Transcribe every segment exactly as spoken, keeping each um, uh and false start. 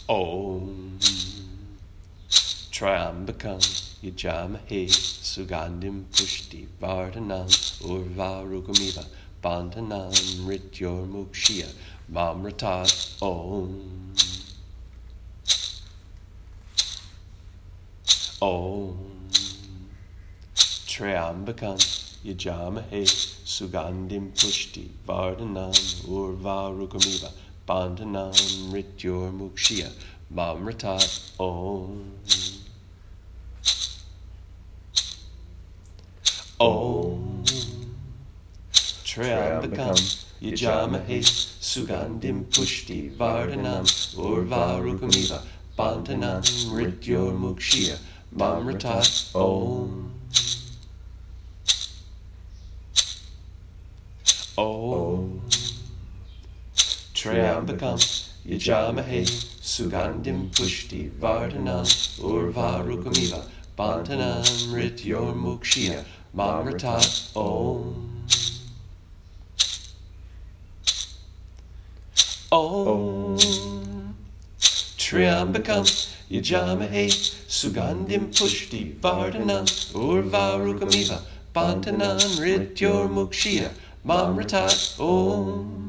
Om Triambakam Yajamahe Sugandhim Pushti Vardhanam Urvarugamiva Bandhanam Rityor Mukshya Mamratat Om Om Triambakam Yajamahe Sugandhim Pushti Vardhanam Urvarugamiva Bandhanam Rityor Mukshya Mamratat Om Om Triambakam Yajamahe Sugandhim Pushti Vardhanam Urvarugamiva Bandhanam Rityor Mukshya Mamratat Om Om Triambakam Yajamahe Sugandhim Pushti Vardhanam Urvarugamiva Bandhanam Rityor Mukshya Mamratat Om Om Triambakam Yajamahe Sugandhim Pushti Vardhanam Urvarugamiva Bandhanam Rityor Mukshya Mamratat Om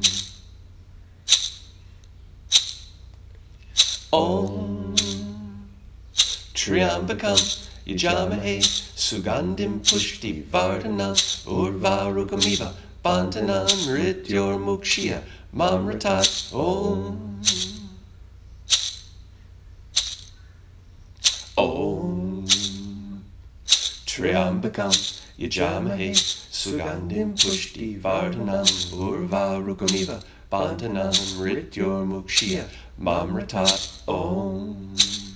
Om Triambakam Yajamahe Sugandhim Pushti Vardhanam Urvarugamiva Bandhanam Rityor Mukshya Mamratat Om Om Triambakam Yajamahe Sugandhim Pushti Vardhanam Urvarugamiva Bandhanam Rityor Mukshya Mamratat Om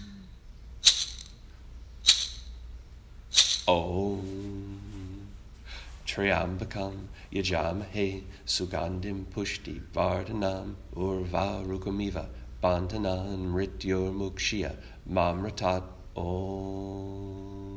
Om Triambakam Yajamahe Sugandhim Pushti Vardhanam Urvarugamiva Bandhanam Rityor Mukshya Mamratat Om